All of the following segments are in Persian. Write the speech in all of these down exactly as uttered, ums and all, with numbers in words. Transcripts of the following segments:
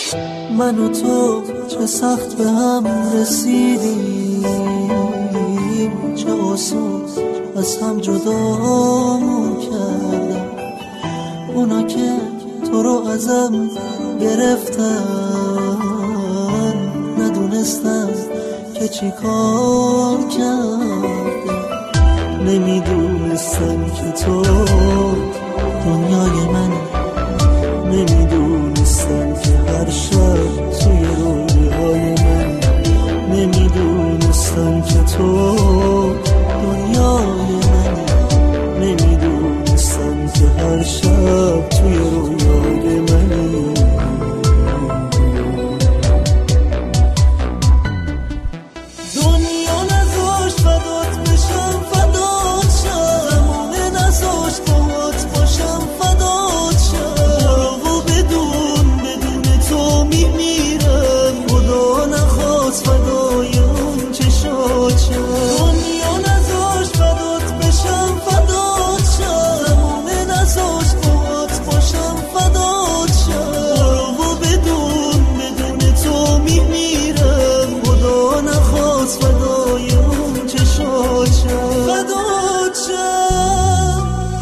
من و تو چه سخت به هم رسیدیم، چه آسون از هم جدامون کردم. اونا که تو رو ازم گرفتن ندونستم که چی کار کردم. نمیدونستم که تو دنیای منی، نمیدونستم که هر شب توی رویای من، نمیدونستم که تو دنیای منی، نمیدونستم که هر شب توی رویای منی. دنیا نذاشت فدات بشم، فدات شم، زمونه نذاشت باهات باشم، فدات شم. برو بدون بدون تو میمیرم، خدا نخواست فدای اون چشات شم. دنیا نذاشت فدات بشم، فدات شم، زمونه نذاشت باهات باشم، فدات شم. برو بدون بدون تو میمیرم، خدا نخواست فدای اون چشات شم، فدات شم.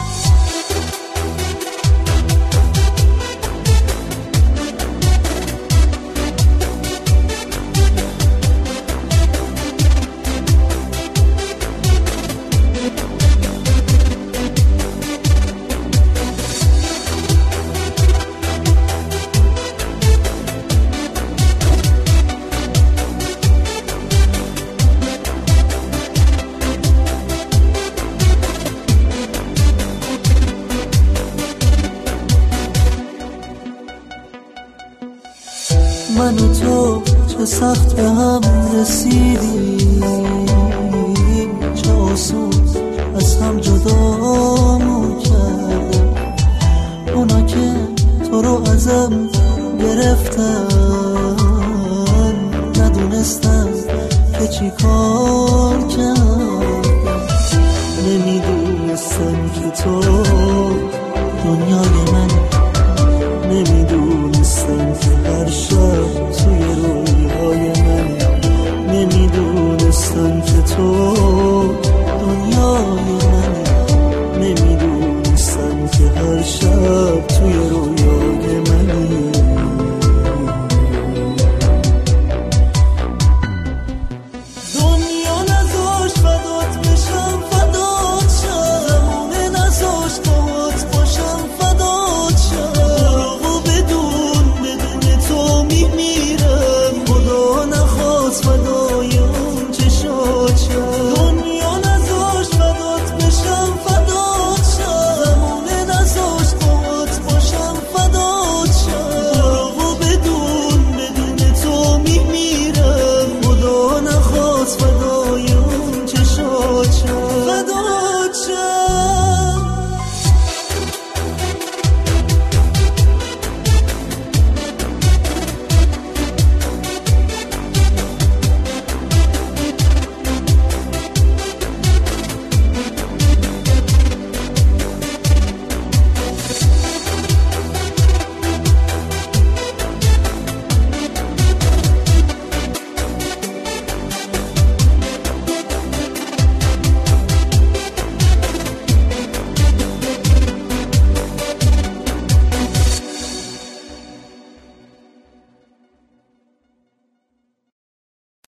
من و تو چه سخت به هم رسیدیم، چه آسون از هم جدامون کردم. اونا که تو رو ازم گرفتن ندونستم که چی کار کردم. نمیدونستم که تو دنیای من، نمیدونستم